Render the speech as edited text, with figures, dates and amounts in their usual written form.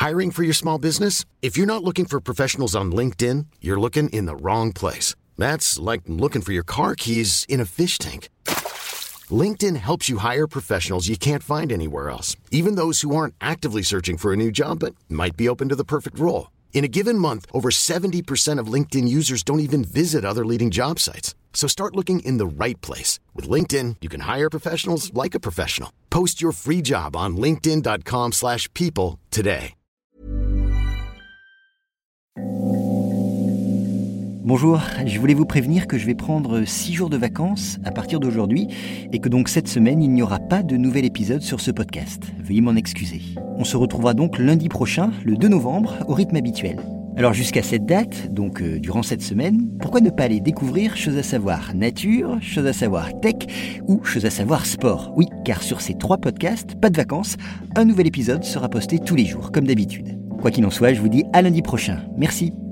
Hiring for your small business? If you're not looking for professionals on LinkedIn, you're looking in the wrong place. That's like looking for your car keys in a fish tank. LinkedIn helps you hire professionals you can't find anywhere else, even those who aren't actively searching for a new job but might be open to the perfect role. In a given month, over 70% of LinkedIn users don't even visit other leading job sites. So start looking in the right place. With LinkedIn, you can hire professionals like a professional. Post your free job on linkedin.com/people today. Bonjour, je voulais vous prévenir que je vais prendre 6 jours de vacances à partir d'aujourd'hui et que donc cette semaine, il n'y aura pas de nouvel épisode sur ce podcast. Veuillez m'en excuser. On se retrouvera donc lundi prochain, le 2 novembre, au rythme habituel. Alors jusqu'à cette date, donc durant cette semaine, pourquoi ne pas aller découvrir Chose à savoir nature, Chose à savoir tech ou Chose à savoir sport? Oui, car sur ces 3 podcasts, pas de vacances, un nouvel épisode sera posté tous les jours, comme d'habitude. Quoi qu'il en soit, je vous dis à lundi prochain. Merci.